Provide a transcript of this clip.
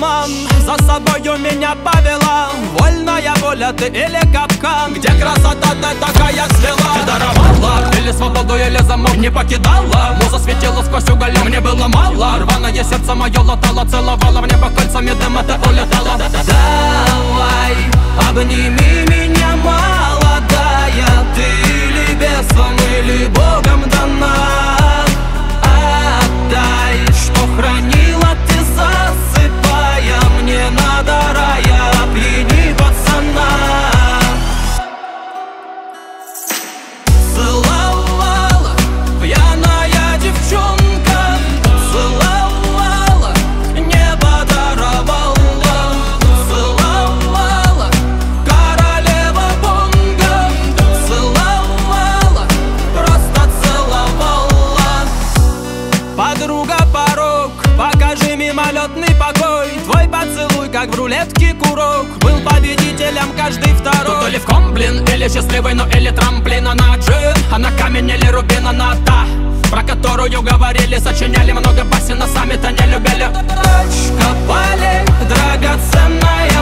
обман, за собою меня повела. Вольная воля ты или капкан, где красота ты такая свела. Ты даровала или свободу, или замок не покидала. Муза светила сквозь уголек, мне было мало. Рваное сердце мое латало, целовала в небо кольцами, дым это улетало. Давай, обними меня, молодая. Ты или бесом, или Богом дана. Отдай, что хранила ты, засыпая. Мне надо рая, опьяни пацана. Целовала пьяная девчонка, целовала, небо даровала. Целовала королева бонга, целовала, просто целовала. Подруга, порог, покажи мимолетный покой. Твой поцелуй, как в рулетке курок, был победителем каждый второй. Тут то ли в комблин, или счастливый, ну или трамплин. Она джин, она камень или рубин, она та, про которую говорили, сочиняли много басен, но сами-то не любили. Точка полей драгоценная.